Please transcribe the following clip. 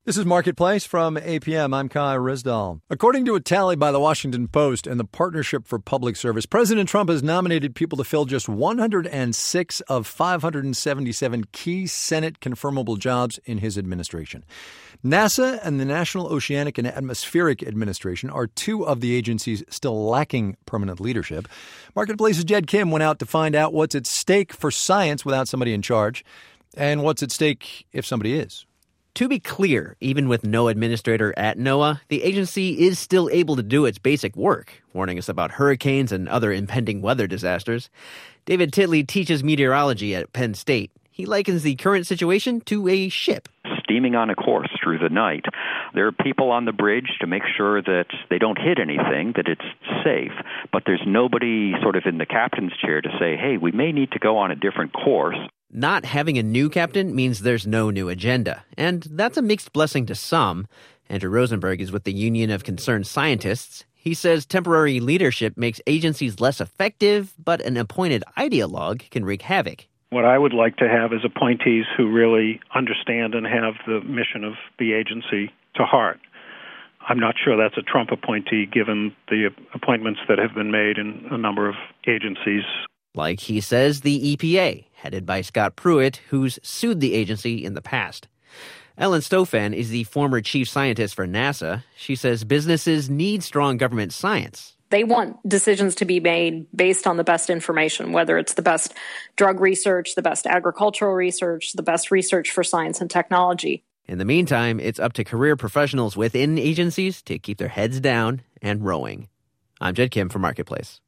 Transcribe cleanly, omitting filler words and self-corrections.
This is Marketplace from APM. I'm Kai Rizdal. According to a tally by the Washington Post and the Partnership for Public Service, President Trump has nominated people to fill just 106 of 577 key Senate confirmable jobs in his administration. NASA and the National Oceanic and Atmospheric Administration are two of the agencies still lacking permanent leadership. Marketplace's Jed Kim went out to find out what's at stake for science without somebody in charge, and what's at stake if somebody is. To be clear, even with no administrator at NOAA, the agency is still able to do its basic work, warning us about hurricanes and other impending weather disasters. David Titley teaches meteorology at Penn State. He likens the current situation to a ship steaming on a course through the night. There are people on the bridge to make sure that they don't hit anything, that it's safe, but there's nobody sort of in the captain's chair to say, hey, we may need to go on a different course. Not having a new captain means there's no new agenda, and that's a mixed blessing to some. Andrew Rosenberg is with the Union of Concerned Scientists. He says temporary leadership makes agencies less effective, but an appointed ideologue can wreak havoc. What I would like to have is appointees who really understand and have the mission of the agency to heart. I'm not sure that's a Trump appointee, given the appointments that have been made in a number of agencies. Like he says, the EPA, headed by Scott Pruitt, who's sued the agency in the past. Ellen Stofan is the former chief scientist for NASA. She says businesses need strong government science. They want decisions to be made based on the best information, whether it's the best drug research, the best agricultural research, the best research for science and technology. In the meantime, it's up to career professionals within agencies to keep their heads down and rowing. I'm Jed Kim for Marketplace.